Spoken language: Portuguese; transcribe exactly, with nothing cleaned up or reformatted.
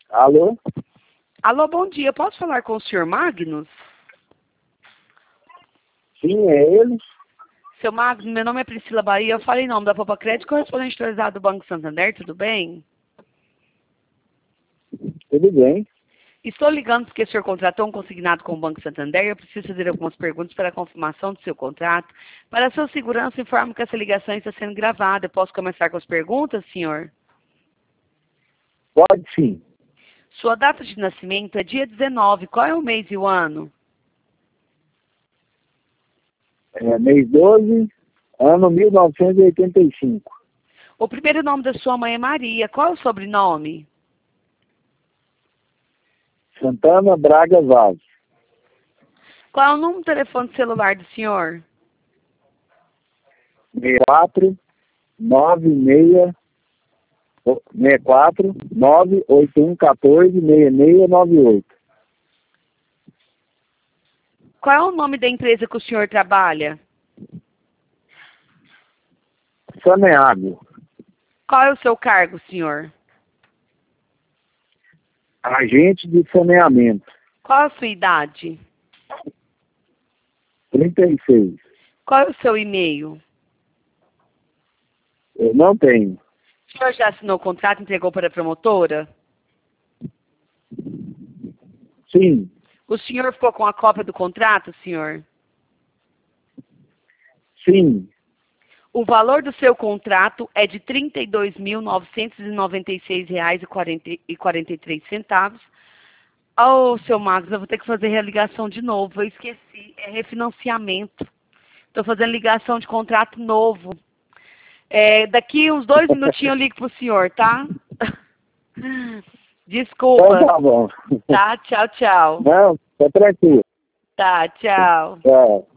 Alô? Alô, bom dia. Posso falar com o senhor Magnus? Sim, é ele. Seu Magnus, meu nome é Priscila Bahia. Eu falei em nome da Popa Crédito, correspondente atualizado do Banco Santander. Tudo bem? Tudo bem. Estou ligando porque o senhor contratou um consignado com o Banco Santander. Eu preciso fazer algumas perguntas para a confirmação do seu contrato. Para a sua segurança, informo que essa ligação está sendo gravada. Eu posso começar com as perguntas, senhor? Pode sim. Sua data de nascimento é dia dezenove. Qual é o mês e o ano? É mês doze, ano mil novecentos e oitenta e cinco. O primeiro nome da sua mãe é Maria. Qual é o sobrenome? Santana Braga Vaz. Qual é o número do telefone celular do senhor? seis quatro nove seis seis quatro nove oito um um quatro seis seis nove oito. Qual é o nome da empresa que o senhor trabalha? Saneago. Qual é o seu cargo, senhor? Agente de saneamento. Qual é a sua idade? trinta e seis. Qual é o seu e-mail? Eu não tenho. O senhor já assinou o contrato e entregou para a promotora? Sim. O senhor ficou com a cópia do contrato, senhor? Sim. O valor do seu contrato é de trinta e dois mil novecentos e noventa e seis reais e quarenta e três centavos. Ô, seu Marcos, eu vou ter que fazer religação de novo. Eu esqueci. É refinanciamento. Estou fazendo ligação de contrato novo. É, daqui uns dois minutinhos eu ligo pro senhor, tá? Desculpa. Então tá bom. Tá, tchau, tchau. Não, tá tranquilo. Tá, tchau. Tchau.